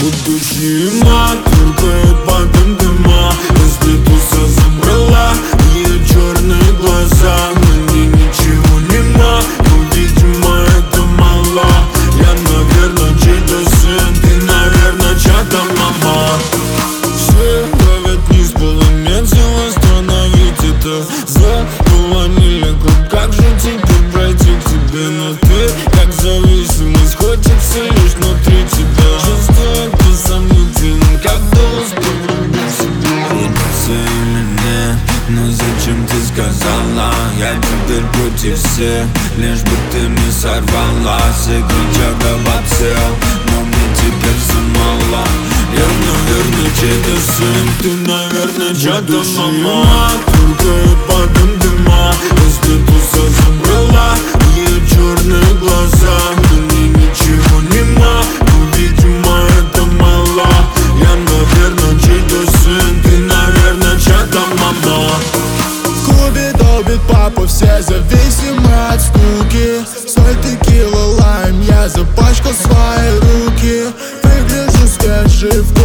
Будущий мат туркает потом дыма. Если туса забрала ее черные глаза, на ней ничего нема, но, видимо, это мало. Я, наверное, чей-то сын, ты, наверное, чья-то мама. Все ловят низ, полумет, сил остановить это. Заполонили круг, как же теперь пройти к тебе? Но ты, как зависимость, хочется лишь внутри тебя. Чувствую, ты сомнителен, как доступ в себе. Хочется или нет, но зачем ты сказала? Я теперь против всех, лишь бы ты не сорвалась. И кричак обоцел, но мне теперь все мало. Я, наверное, чей-то сын, ты, наверное, чья-то мама. Туркает потом дыма. Если туса забрала ее черные глаза, на ней ничего нема, но, видимо, это мало. Я, наверное, чей-то сын, ты, наверное, чья-то мама. В клубе долбит папа, все зависимы от скуки. Соль, текила, лайм, я запачкал свои руки. Выгляжу свежий в